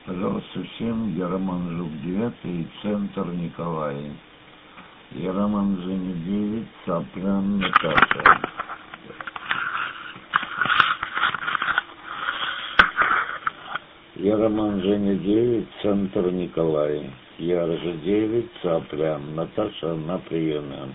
Пожалуйста, всем. Я Роман Жук, 9, центр Николай. Я Роман Женя 9, Цаплян Наташа. Я Роман Женя 9, центр Николай. Я Ржа 9, Цаплян Наташа на приеме.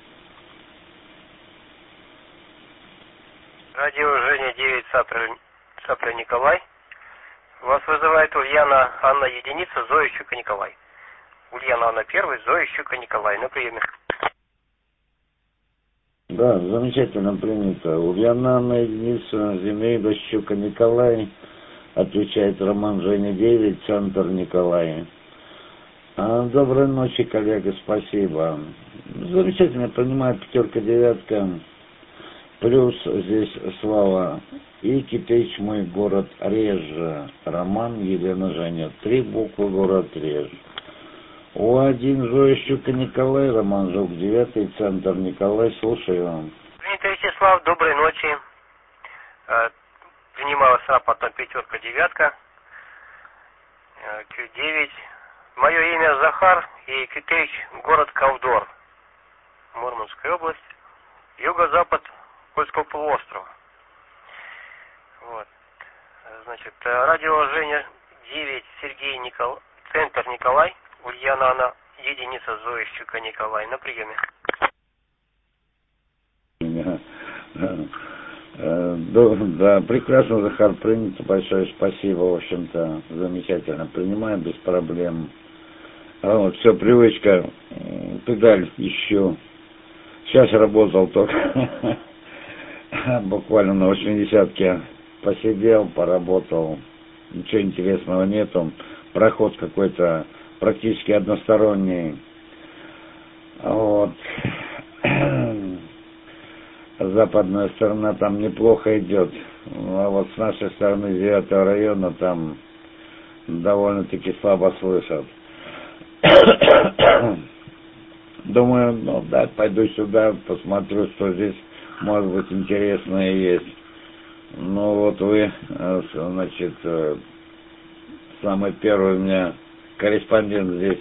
Радио Женя 9, Цапля Николай. Вас вызывает Ульяна Анна единица, Зоя Щука Николай. Ульяна Анна 1, Зоя Щука Николай на приеме. Да, замечательно принято. Ульяна Анна единица, Зинаида Щука Николай. Отвечает Роман Женя 9, центр Николай. Доброй ночи, коллега, спасибо. Замечательно принимает 5, 9. Плюс здесь Слава и Кипеч, мой город Реж. Роман, Елена, Женя. 3 буквы, город Реж. У1 Зоя Щука Николай, Роман Жук 9, центр Николай. Слушаю. Дмитрий Вячеслав, доброй ночи. Принималась рапортом 5, 9, Q9. Мое имя Захар и Кипеч, город Ковдор. Мурманская область. Юго-запад Кольского полуострова. Вот. Значит, радио Женя 9, Сергей центр Николай, Ульяна Анна единица, Зоя Щука Николай на приеме. Да, прекрасно, Захар, принято, большое спасибо, в общем-то, замечательно, принимаем без проблем. Вот, все, привычка, педаль ищу. Сейчас работал только, буквально на 80-ке посидел, поработал, ничего интересного нету, проход какой-то практически односторонний, вот, западная сторона там неплохо идет, а вот с нашей стороны 9 района там довольно-таки слабо слышат. Думаю, ну да, пойду сюда, посмотрю, что здесь может быть интересное есть. Ну вот вы, значит, самый первый у меня корреспондент здесь.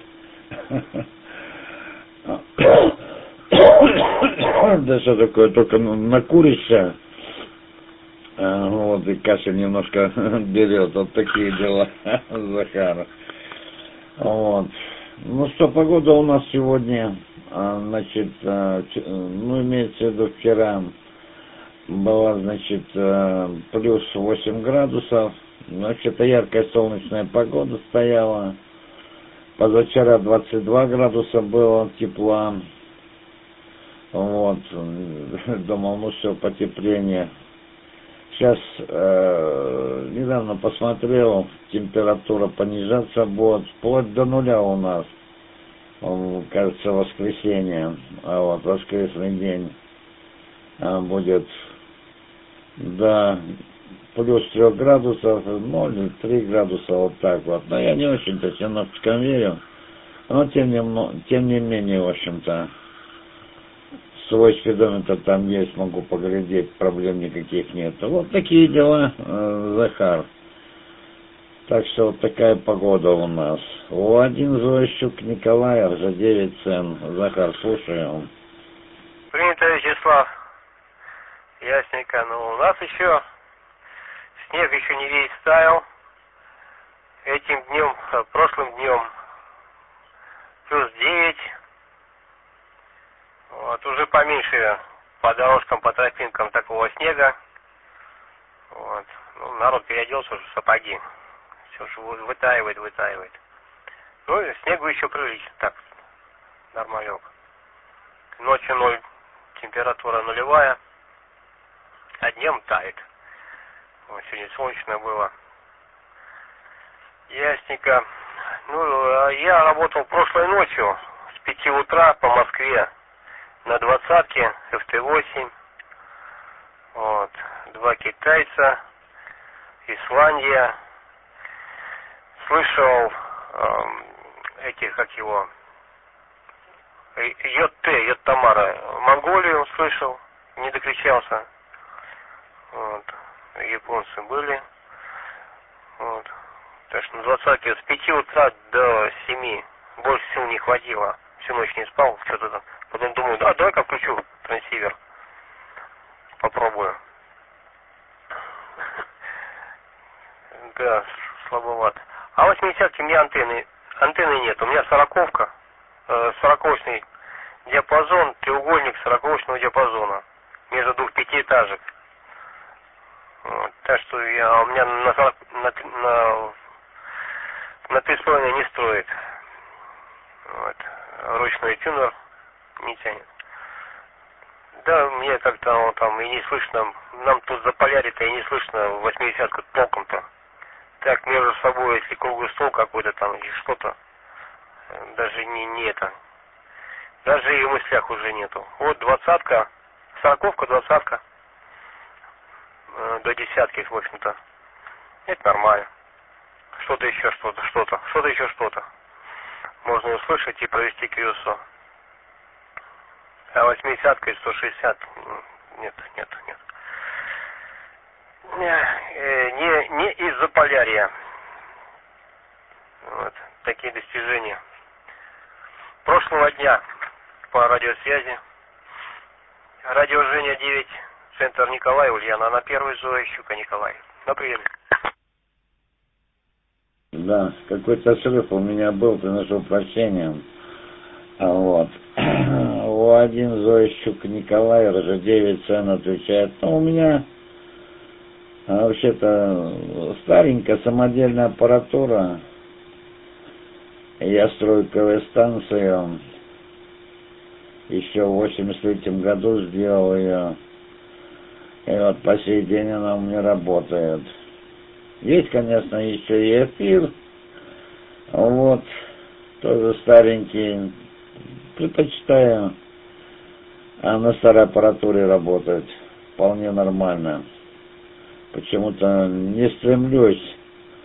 Да что такое, только накуришься, вот, и кашель немножко берет, вот такие дела, Захар. Вот. Ну что, погода у нас сегодня, значит, ну, имеется в виду вчера была, значит, плюс 8 градусов, вообще-то яркая солнечная погода стояла, позавчера 22 градуса было тепла, вот, думал, ну все, потепление. Сейчас недавно посмотрел, температура понижаться будет, вплоть до 0 у нас, кажется, воскресенье, а вот воскресный день будет до плюс 3 градусов, 0 или 3 градуса, вот так вот. Но я не очень-то синоптикам верю, но тем не менее, в общем-то, свой спидометр там есть, могу поглядеть, проблем никаких нет. Вот такие дела, Захар. Так что вот такая погода у нас. У1 Зоя Щук Николай, Ржа 9 цен. Захар, слушаю. Принято, Вячеслав. Ясненько. Ну, у нас еще снег еще не весь стаял. Этим днем, прошлым днем плюс 9. Вот, уже поменьше по дорожкам, по тропинкам такого снега. Вот. Ну, народ переоделся уже в сапоги. Все же вытаивает. Ну и снегу еще прилично, так, нормалек. Ночью 0, температура нулевая, а днем тает. Вот, сегодня солнечно было. Ясненько. Ну, я работал прошлой ночью с 5 утра по Москве на 20-ке, ФТ-8. Вот. 2 китайца, Исландия. Слышал как его, Йод Тамара, Монголию слышал, не докричался. Вот. Японцы были. Вот. Так что на 20-ке с 5 утра до 7 больше сил не хватило. Всю ночь не спал, что-то там. Потом думаю, да, давай-ка включу трансивер. Попробую. Да, слабовато. А 80-ки у меня антенны нет. У меня 40-ка, 40-очный диапазон, треугольник 40-очного диапазона между двух пятиэтажек. Вот, так что у меня на 3,5 не строит. Вот. Ручной тюнер не тянет. Да, мне как-то вот там и не слышно. Нам тут за полярий-то и не слышно 80-ку толком-то. Так между собой, если круглый стол какой-то там или что-то, даже не это. Даже и в мыслях уже нету. Вот 20-ка, 40-ка, 20-ка, до 10-ки, в общем-то. Это нормально. Что-то еще что-то. Можно услышать и провести QSO. А 80-ка и 160 нет. Не из-за полярия. Вот такие достижения. Прошлого дня по радиосвязи. Радио Женя 9, центр Николай, Ульяна, на первой Зоя, Щука, Николай. На приеме. Да, какой-то срыв у меня был, приношу прощения. Вот. У1 Зоя, Щука, Николай, РЖ9, цен отвечает. Ну, у меня вообще-то старенькая самодельная аппаратура. Я строю КВ-станцию. Еще в 83 году сделал ее. И вот по сей день она у меня работает. Есть, конечно, еще и эфир. Вот. Тоже старенький. Предпочитаю на старой аппаратуре работать. Вполне нормально. Почему-то не стремлюсь.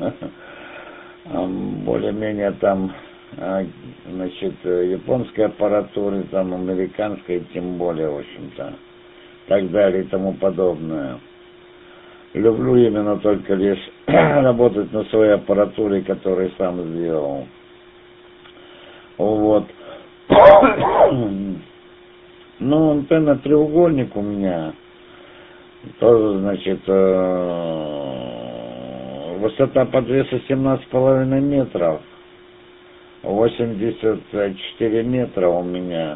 Более-менее там, значит, японской аппаратуры, там американской, тем более, в общем-то, так далее и тому подобное. Люблю именно только лишь работать на своей аппаратуре, которую сам сделал. Вот. Ну, антенна треугольник у меня. Тоже, значит, высота подвеса 17,5 метров. 84 метра у меня.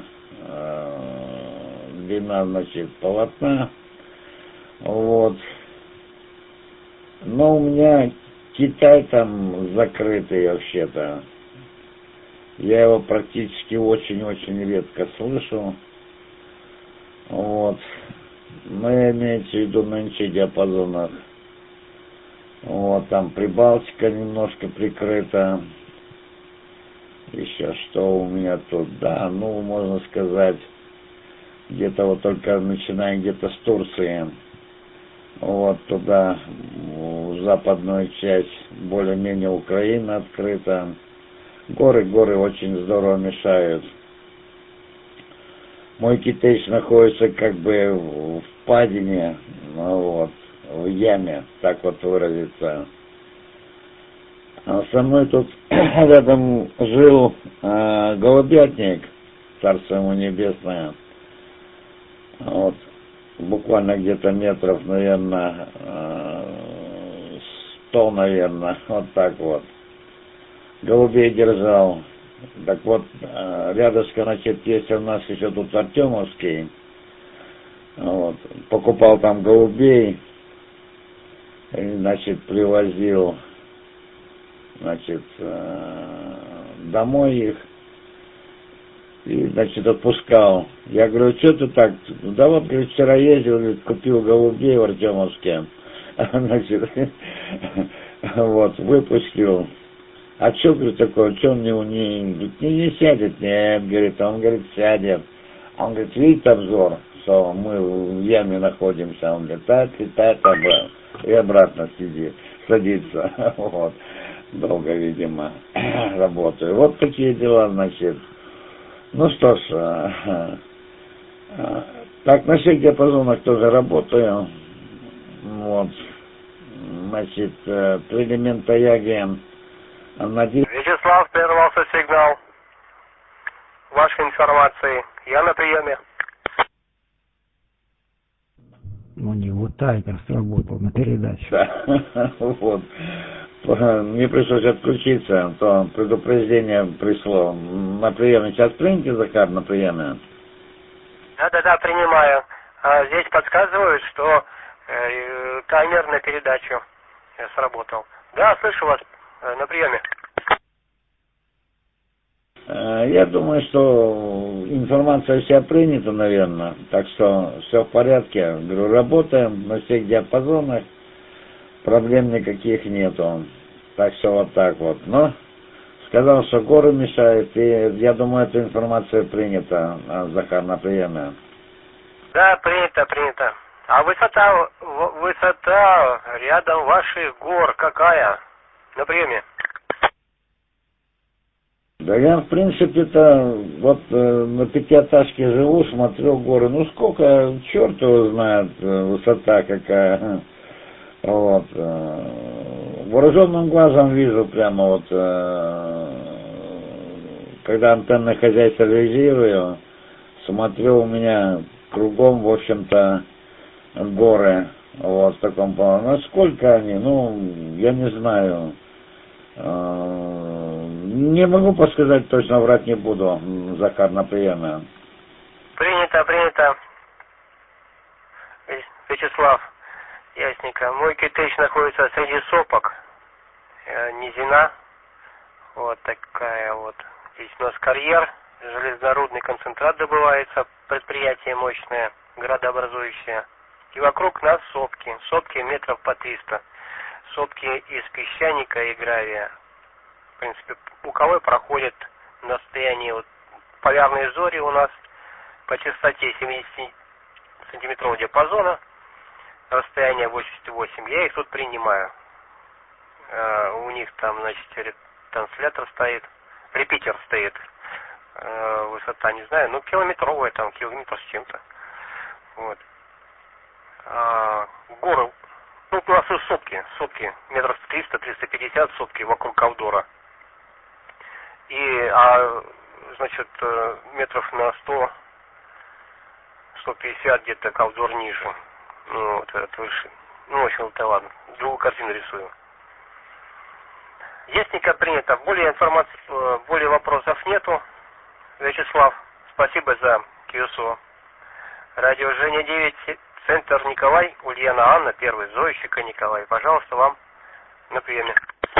Длина, значит, полотна. Вот. Но у меня Китай там закрытый вообще-то. Я его практически очень-очень редко слышу. Вот. Но я имею в виду на диапазонах. Вот, там Прибалтика немножко прикрыта. Еще что у меня тут? Да, ну, можно сказать, где-то вот только начиная где-то с Турции. Вот туда, в западную часть, более-менее Украина открыта. Горы очень здорово мешают. Мой Китайч находится как бы в впадине, ну вот, в яме, так вот выразиться. А со мной тут рядом жил голубятник, царство ему небесное. Вот, буквально где-то метров, наверное, 100, наверное, вот так вот. Голубей держал. Так вот, рядышком, значит, есть у нас еще тут Артемовский. Вот, покупал там голубей, и, значит, привозил, значит, домой их, и, значит, отпускал. Я говорю, что ты так? Да вот, говорит, вчера ездил, говорит, купил голубей в Артемовске. Значит, вот, выпустил. А что, говорит, такое, что он не сядет? Нет, говорит, он, говорит, сядет. Он говорит, видит обзор, что мы в яме находимся, он летает обратно, и обратно садится. Вот. Долго, видимо, работаю. Вот такие дела, значит. Ну что ж, так, на всех диапазонах тоже работаю. Вот. Значит, 3 элемента Яги Вячеслав, прервался сигнал вашей информации. Я на приеме. У него таймер сработал на передачу. Да, вот. Мне пришлось отключиться, то предупреждение пришло. На приеме сейчас примите, Захар, на приеме? Да, принимаю. Здесь подсказывают, что таймер на передачу сработал. Да, слышу вас на приеме. Я думаю, что информация вся принята, наверное. Так что все в порядке. Говорю, работаем на всех диапазонах. Проблем никаких нету. Так что вот так вот. Но сказал, что горы мешают. И я думаю, эта информация принята, Захар, на приеме. Да, принято. А высота рядом ваших гор какая? На приеме. Да я, в принципе-то, вот на пятиэтажке живу, смотрю горы. Ну, сколько, черт его знает, высота какая. Вот. Вооруженным глазом вижу прямо вот, когда антенное хозяйство реализирую, смотрю, у меня кругом, в общем-то, горы. Вот, в таком плане. Ну, сколько они? Ну, я не знаю. Не могу подсказать, точно врать не буду, Захар, на приеме. Принято. Вячеслав, ясненько. Мой кирпич находится среди сопок. Низина. Вот такая вот. Здесь у нас карьер. Железнорудный концентрат добывается. Предприятие мощное, градообразующее. И вокруг нас сопки. Сопки метров по 300. Сопки из песчаника и гравия. В принципе, Буковой проходит на расстоянии вот, полярные зори у нас по частоте 70-сантиметрового диапазона, расстояние 88. Я их тут принимаю. У них там, значит, транслятор стоит, репитер стоит. Высота, не знаю, ну километровая, там километр с чем-то. Вот. Горы. Ну, у нас и сопки метров 300-350 сопки вокруг Ковдора. И, значит, метров на 100-150 где-то Ковдор ниже. Ну, вот этот выше. Ну, в общем-то, ладно. Другую картину рисую. Ясненько принято. Более вопросов нету. Вячеслав, спасибо за КСО. Радио Женя 9, центр Николай, Ульяна Анна, первый, Зоищика Николай. Пожалуйста, вам на приеме.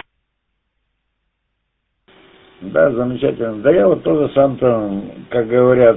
Да, замечательно. Да я вот тоже сам-то, как говорят,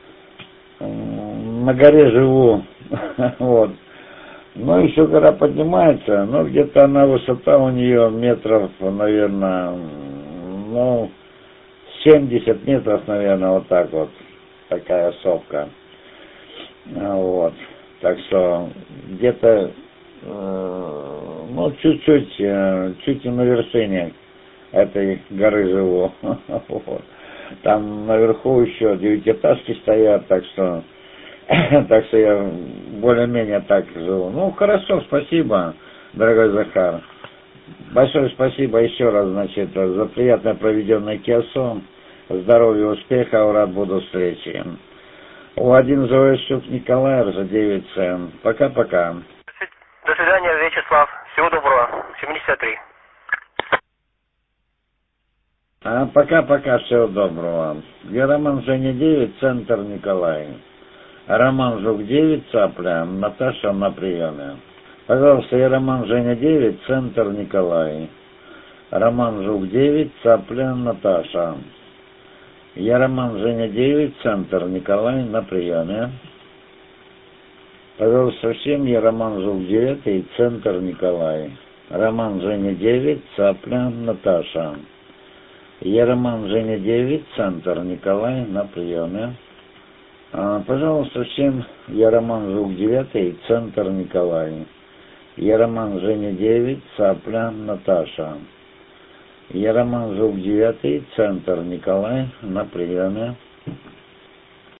на горе живу. Вот. Но еще гора поднимается, но где-то она, высота у нее метров, наверное, ну, 70 метров, наверное, вот так вот. Такая сопка. Вот. Так что где-то, ну, чуть на вершине этой горы живу. Вот. Там наверху еще девятиэтажки стоят, так что я более-менее так живу. Ну, хорошо, спасибо, дорогой Захар. Большое спасибо еще раз, значит, за приятно проведенное КСО. Здоровья, успеха, рад буду встрече. У1 Зоищук Николай, РЖ-9С. Пока-пока. До свидания, Вячеслав. Всего доброго. 73. Пока-пока, всего доброго. Я Роман Женя 9, центр Николай. Роман Жук 9, Цапля, Наташа на приеме. Пожалуйста, я Роман Женя 9, центр Николай. Роман Жук 9, Цапля, Наташа. Я Роман Женя 9, центр Николай на приеме. Пожалуйста, всем я Роман Жук 9, центр Николай. Роман Женя 9, Цапля, Наташа. Я Роман Женя 9, центр Николай на приеме. Пожалуйста, всем я Роман Жук 9, центр Николай. Я Роман Женя 9, Цапля, Наташа. Я Роман Жук 9, центр Николай на приеме.